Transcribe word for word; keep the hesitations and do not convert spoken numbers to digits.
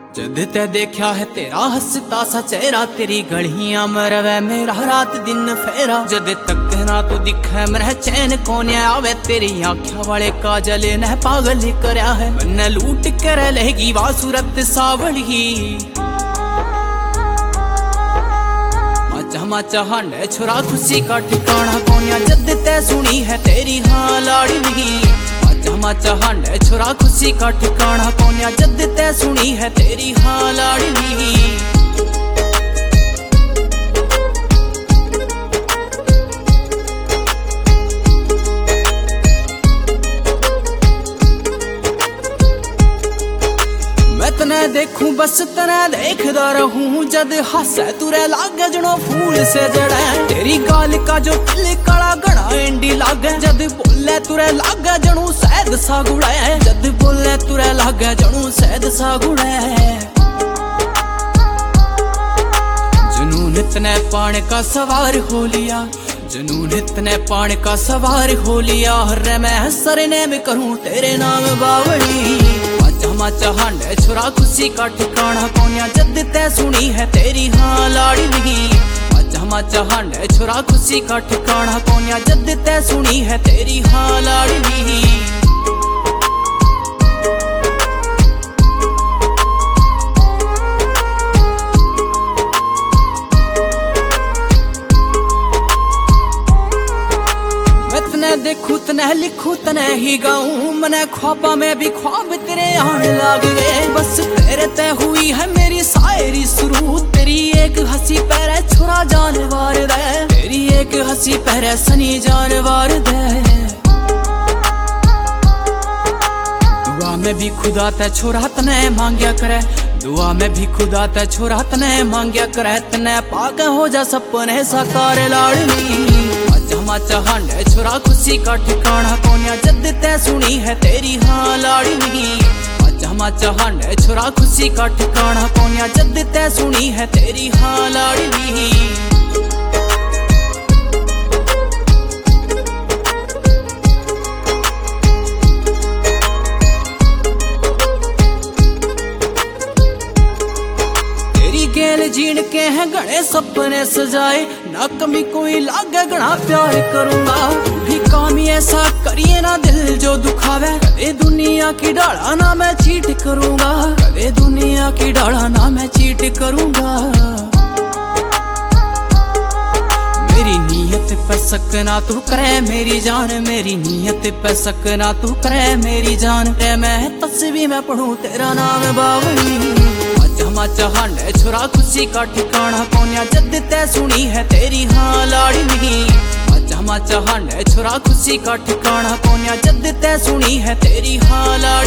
जद ते देखा है तेरा हंसता सा चेहरा, तेरी गलियां मरवे मेरा रात दिन फेरा। जद तक ना तू दिखे मेरे चैन कोने आवे, तेरी आँखों वाले काजल ने पागल करया है। मन लूट कर लेगी वा सूरत सावली, माचा माचा हांडे छुरा खुशी का ठिकाना कोन्या। जद ते सुनी है तेरी हाँ लाडली, माचा माचा हांडे छुरा खुशी का ठिकाना कोन्या। जद ते सुनी है तेरी हाँ लाडली। तने देखूं बस तने देखदा रहूं, जद हंसे तुरे लागे जनो फूल से जड़े। तेरी गाल का जो तिल काला घड़ा एंडी लागे, जद बोले तुरे लागे जनो शहद सा गुड़े। जद बोले तुरे लागे जनो शहद सा गुड़े। जुनून इतने पानी का सवार हो लिया, जुनून इतने पानी का सवार हो लिया। रे मैं सरने में करूं तेरे नाम बावली, माचा हांडे छुरा खुशी का ठिकाना कोन्या। जद ते सुनी है तेरी हाँ लाडली, माचा माचा हांडे छुरा खुशी का ठिकाना कोन्या। जद ते सुनी है तेरी हाँ लाडली। देखूं तने लिखूं तने ही गाऊं, मने ख्वाबा में भी ख्वाब तेरे आने लग गए। बस तेरे ते हुई है मेरी शायरी शुरू, तेरी एक हंसी पैरे छुरा जानवर दे। तेरी एक हंसी पैरे सनी जानवर दे। दुआ में भी खुदा ते छुरा तने मांगया करे, दुआ में भी खुदा ते छुरा तने मांगया करे। तने पाके हो जा सपने साकार लाडली, माचा हांडे छुरा खुशी का ठिकाना कोन्या। जद ते सुनी है तेरी हाँ लाडली, माचा माचा हांडे छुरा खुशी का ठिकाना कोन्या। जद ते सुनी है तेरी हाँ लाडली। गेल जीण के हैं घने सपने सजाए, ना कमी कोई लागे घना प्यार करूंगा। भी कामी ऐसा करिए ना दिल जो दुखावे, कदे दुनिया की डाला ना मैं चीट करूंगा। कदे दुनिया की डाला ना मैं चीट करूंगा। मेरी नीयत पे सकना तू करे मेरी जान, मेरी नीयत पे सकना तू करे मेरी जान। ते मैं तस्वीर में पढ़ूं तेरा नाम बावली, माचा हांडे छुरा खुशी का ठिकाना कोन्या। जद ते सुनी है तेरी हाँ लाडली, माचा माचा हांडे छुरा खुशी का ठिकाना कोन्या। जद ते सुनी है तेरी हाँ लाडली।